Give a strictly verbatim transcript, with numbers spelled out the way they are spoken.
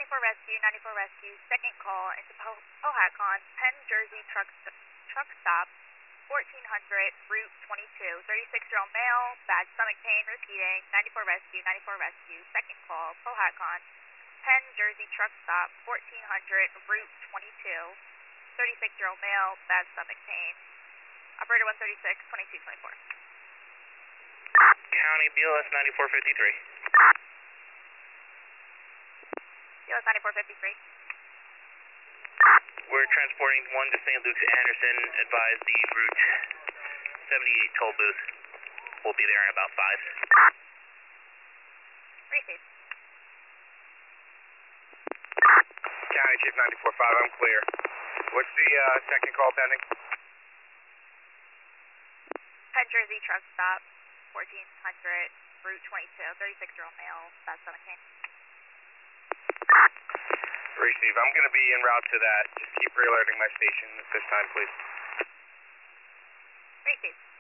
ninety-four Rescue, ninety-four Rescue, second call into po Powhatan, Penn Jersey truck, st truck stop, fourteen hundred, Route twenty-two, thirty-six-year-old male, bad stomach pain, repeating, ninety-four Rescue, ninety-four Rescue, second call, Powhatan, Penn Jersey truck stop, fourteen hundred, Route twenty-two, thirty-six-year-old male, bad stomach pain. Operator one thirty-six, twenty-two twenty-four. County B L S ninety-four fifty-three. B L S ninety-four fifty-three. We're transporting one to Saint Luke's Anderson. Advise the Route seventy-eight toll booth. We'll be there in about five. Receive. County Chief ninety-four five, I'm clear. What's the uh, second call pending? Penn Jersey truck stop, fourteen hundred, Route twenty-two, thirty-six-year-old male, bad stomach pain. Receive. I'm going to be en route to that. Just keep re-alerting my station at this time, please. Receive.